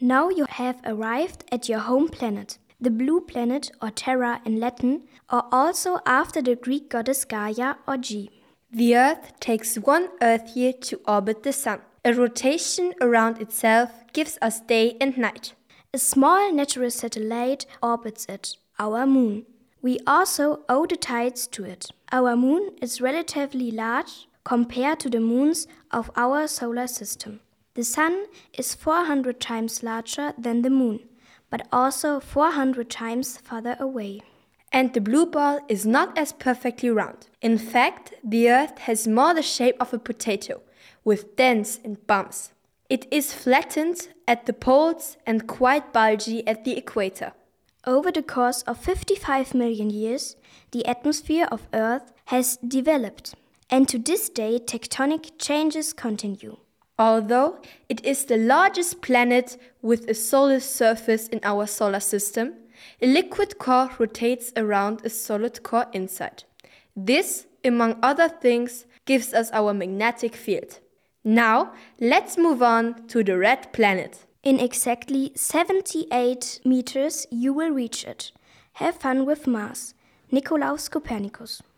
Now you have arrived at your home planet, the blue planet or Terra in Latin, or also after the Greek goddess Gaia or Ge. The Earth takes 1 Earth year to orbit the Sun. A rotation around itself gives us day and night. A small natural satellite orbits it, our Moon. We also owe the tides to it. Our Moon is relatively large compared to the moons of our solar system. The Sun is 400 times larger than the Moon, but also 400 times farther away. And the blue ball is not as perfectly round. In fact, the Earth has more the shape of a potato, with dents and bumps. It is flattened at the poles and quite bulgy at the equator. Over the course of 55 million years, the atmosphere of Earth has developed, and to this day tectonic changes continue. Although it is the largest planet with a solid surface in our solar system, a liquid core rotates around a solid core inside. This, among other things, gives us our magnetic field. Now, let's move on to the red planet. In exactly 78 meters you will reach it. Have fun with Mars. Nicolaus Copernicus.